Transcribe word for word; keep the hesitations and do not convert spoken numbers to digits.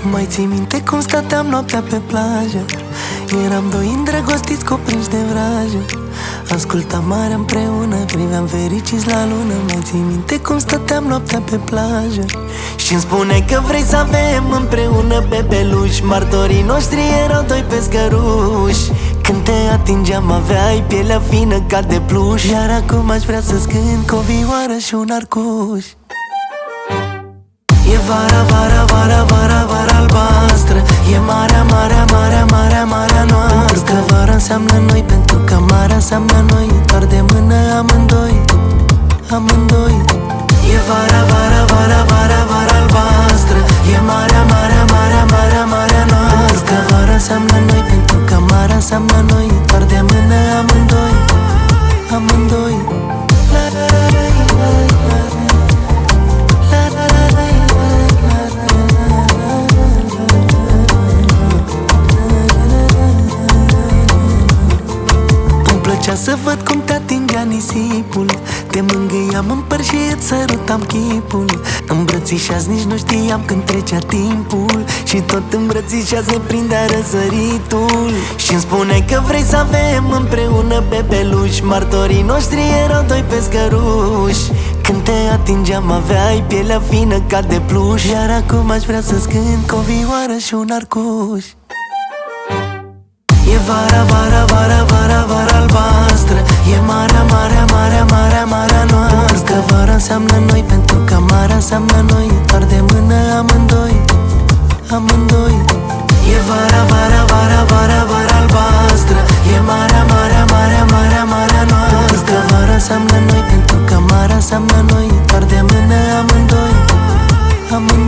Mai ții minte cum stăteam noaptea pe plajă? Eram doi îndrăgostiți cuprinși de vrajă. Ascultam marea împreună, priveam fericiți la lună. Mai ții minte cum stăteam noaptea pe plajă? Și-mi spune că vrei să avem împreună bebeluși. Martorii noștri erau doi pescăruși. Când te atingeam aveai pielea fină ca de pluș. Iar acum aș vrea să-ți cânt cu o vioară și un arcuș. E vara, vara, vara, vara, vara albastră. E marea, marea, marea, marea, marea noastră. Pentru că vara înseamnă noi, pentru că marea înseamnă noi. Doar de mână amândoi, amândoi. E vara, vara, vara, vara, vara albastră. E marea, marea, marea, marea, marea noastră. Pentru că vara înseamnă noi, pentru că marea înseamnă noi. Doar de mână amândoi, amândoi. La la la la la la. Să văd cum te atingea nisipul. Te mângâiam în păr și îți sărutam chipul. Îmbrățișați, nici nu știam când trecea timpul. Și tot îmbrățișați ne prindea răsăritul. Și-mi spune că vrei să avem împreună bebeluși. Martorii noștri erau doi pescăruși. Când te atingeam aveai pielea fină ca de pluș. Iar acum aș vrea să-ți cânt cu o vioară și un arcuș. E vara, vara, vara, vara, vara albastră. E marea, marea, marea, marea, marea noastră. Pentru că vara înseamnă noi, pentru că marea înseamnă noi. Doar de mână amândoi, amândoi. E vara, vara, vara, vara, vara albastră. E marea, marea, marea, marea, marea noastră. Pentru că vara înseamnă noi, pentru că marea înseamnă noi. Doar de mână amândoi, amândoi.